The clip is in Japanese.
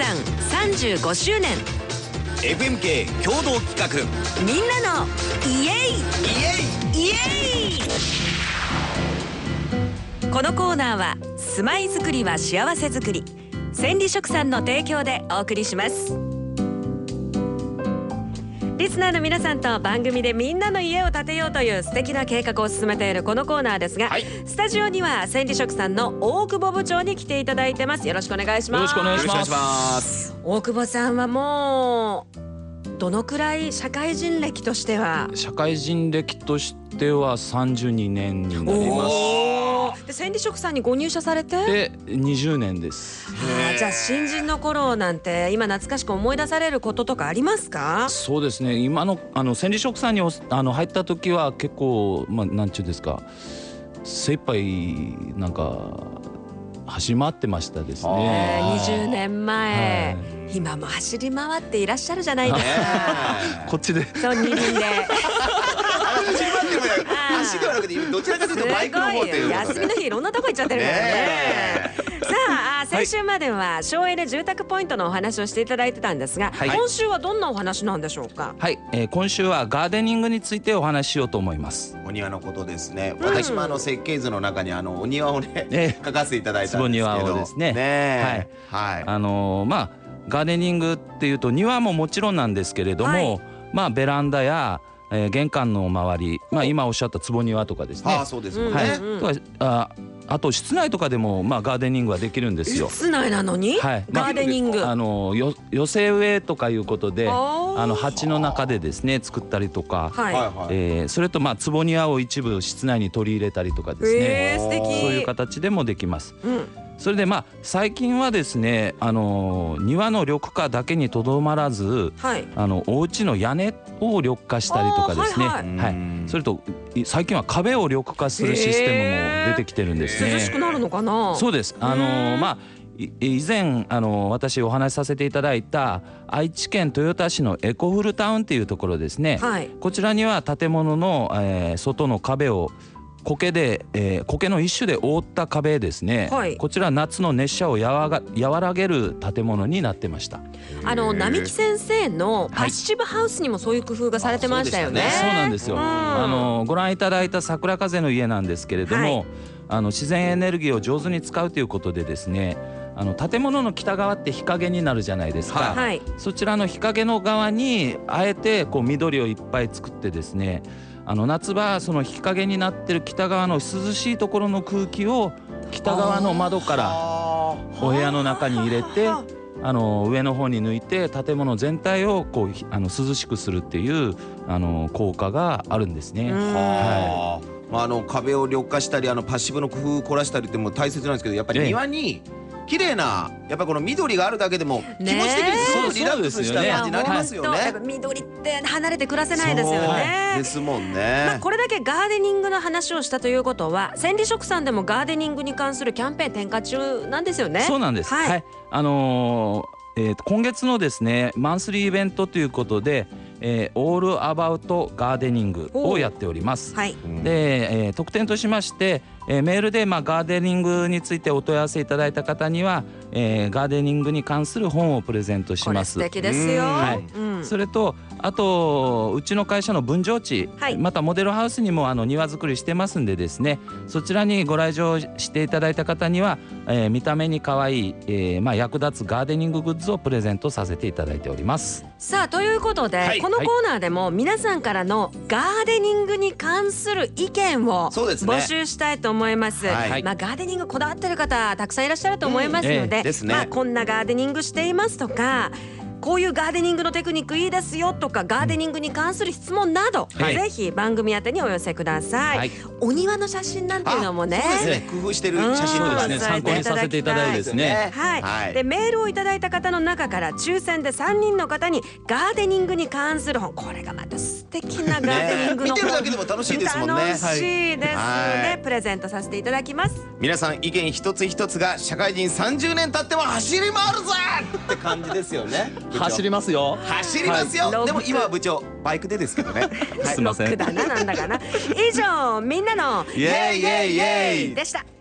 産35周年 FMK 共同企画、 みんなのイエイイエイ。このコーナーは住まいづくりは幸せづくり、千里食産の提供でお送りします。リスナーの皆さんと番組でみんなの家を建てようという素敵な計画を進めているこのコーナーですが、スタジオには千里食産の大久保部長に来ていただいてます。よろしくお願いします。 よろしくお願いします。 大久保さんはもうどのくらい社会人歴としては？ 社会人歴としては32年になります。 で千里食産にご入社されてで20年です。 じゃあ新人の頃なんて今懐かしく思い出されることとかありますか？ そうですね、今の千里食産に入った時は結構なんちゅうんですか、精一杯なんか走り回ってましたですね。 20年前、今も走り回っていらっしゃるじゃないですか。 こっちでそう二輪で走り回ってるもん、足ではなくてどちらかというとバイクの方っていう、 休みの日いろんなとこ行っちゃってるからね。さあ先週までは省エネ住宅ポイントのお話をしていただいてたんですが、今週はどんなお話なんでしょうか？ はい、今週はガーデニングについてお話ししようと思います。 お庭のことですね。私も設計図の中にお庭をね書かせていただいたんですけど、 坪庭をですね。 はい。 ガーデニングっていうと庭ももちろんなんですけれども、ベランダや玄関の周り、今おっしゃった坪庭とかですね。 そうですもんね。 あと室内とかでもガーデニングはできるんですよ。 室内なのにガーデニング、寄せ植えとかいうことで鉢の中でですね作ったりとか、それと坪庭を一部室内に取り入れたりとかですね、 素敵。 そういう形でもできます。それで最近はですね庭の緑化だけにとどまらず、お家の屋根を緑化したりとかですね、それと最近は壁を緑化するシステムも出てきてるんですね。 涼しくなるのかな？ そうです。以前私お話しさせていただいた愛知県豊田市のエコフルタウンっていうところですね、こちらには建物の、外の壁を苔の一種で覆った壁ですね、こちら夏の熱射を和らげる建物になってました。 並木先生のパッシブハウスにもそういう工夫がされてましたよね。 そうなんですよ。ご覧いただいた桜風の家なんですけれども、自然エネルギーを上手に使うということでですね、建物の北側って日陰になるじゃないですか、そちらの日陰の側にあえて緑をいっぱい作ってですね、夏場その日陰になってる北側の涼しいところの空気を北側の窓からお部屋の中に入れて上の方に抜いて建物全体を涼しくするっていう効果があるんですね。 壁を緑化したりパッシブの工夫を凝らしたりっても大切なんですけど、やっぱり庭に綺麗なやっぱこの緑があるだけでも気持ち的にすごくリラックスした感じになりますよね。 緑って離れて暮らせないですよね。 ですもんね。 これだけガーデニングの話をしたということは、千里食産でもガーデニングに関するキャンペーン展開中なんですよね。 そうなんです。今月のですねマンスリーイベントということで、オールアバウトガーデニングをやっております。で、特典としまして、メールでガーデニングについてお問い合わせいただいた方には、ガーデニングに関する本をプレゼントします。 これ素敵ですよ。 それとあとうちの会社の分譲地、またモデルハウスにも庭作りしてますんでですね、そちらにご来場していただいた方には、見た目に可愛い、役立つガーデニンググッズをプレゼントさせていただいております。 さあということで、このコーナーでも皆さんからのガーデニングに関する意見を募集したいと思います。ガーデニングこだわってる方たくさんいらっしゃると思いますので、こんなガーデニングしていますとか、こういうガーデニングのテクニックいいですよとか、ガーデニングに関する質問など、ぜひ番組宛てにお寄せください。お庭の写真なんていうのもね、 工夫してる写真とかね、 参考にさせていただいてですね。 でメールをいただいた方の中から抽選で3人の方にガーデニングに関する本、これがまた素敵なガーデニングの本、 見てるだけでも楽しいですもんね。 楽しいですね。プレゼントさせていただきます。 皆さん意見一つ一つが社会人30年経っても走り回るぞって感じですよね。 走りますよ。 走りますよ。でも今は部長バイクでですけどね。 すいません。 ロックだな、なんだかな。以上みんなのイエイイエイイエイでした。